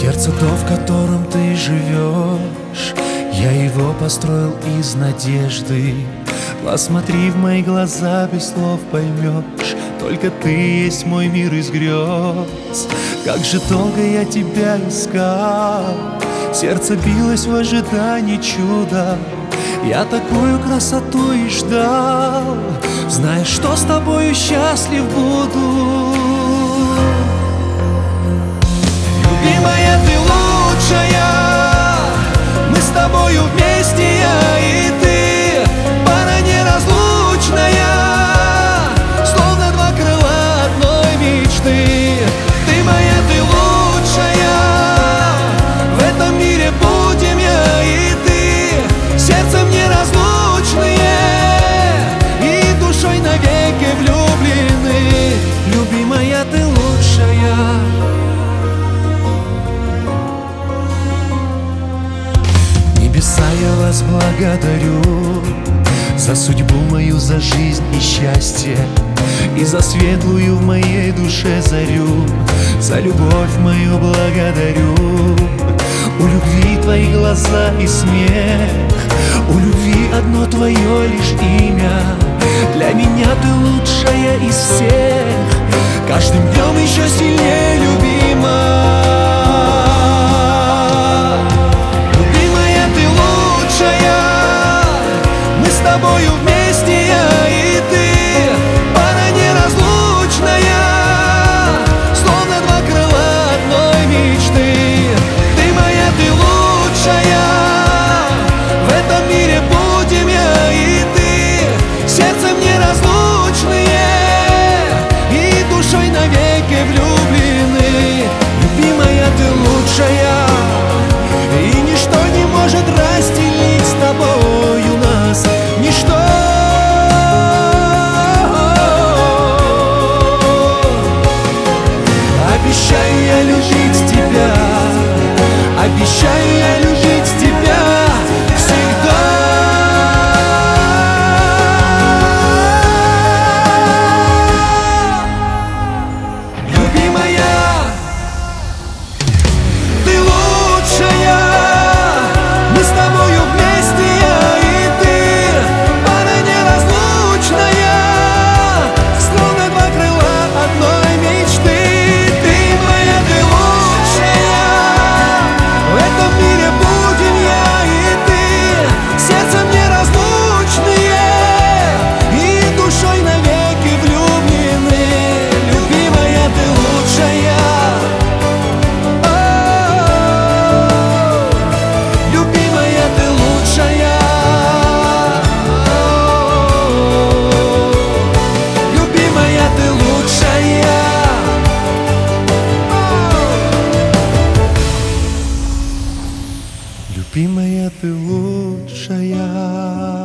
Сердце то, в котором ты живешь, я его построил из надежды. Посмотри в мои глаза, без слов поймешь, только ты есть мой мир из грез. Как же долго я тебя искал, сердце билось в ожидании чуда. Я такую красоту и ждал, зная, что с тобою счастлив буду. Любимая, ты лучшая, мы с тобою вместе, я и ты, пара неразлучная, словно два крыла одной мечты. Ты моя, ты лучшая, в этом мире будем я и ты, сердцем неразлучные и душой навеки влюблены. Любимая, ты лучшая. Небеса, я вас благодарю за судьбу мою, за жизнь и счастье, и за светлую в моей душе зарю, за любовь мою благодарю. У любви твои глаза и смех, у любви одно твое лишь имя. Для меня ты лучшая из всех, каждым днем еще сильнее любима. С тобою вместе я и ты, пара неразлучная, словно два крыла одной мечты. Ты моя, ты лучшая, в этом мире будем я и ты, сердцем неразлучные и душой навеки влюблены. Любимая, ты лучшая, и ничто не может разделить с тобою нас. Ничто. Обещаю я любить тебя, обещаю я любить тебя всегда. Любимая, ты лучшая, мы с тобою вместе, я и ты, пара неразлучная, словно два крыла одной мечты. Ты моя, ты лучшая, в этом мире будем я и ты, сердцем неразлучные и душой навеки влюблены. Любимая, ты лучшая. Любимая, ты лучшая. Любимая, ты лучшая. Любимая, ты лучшая.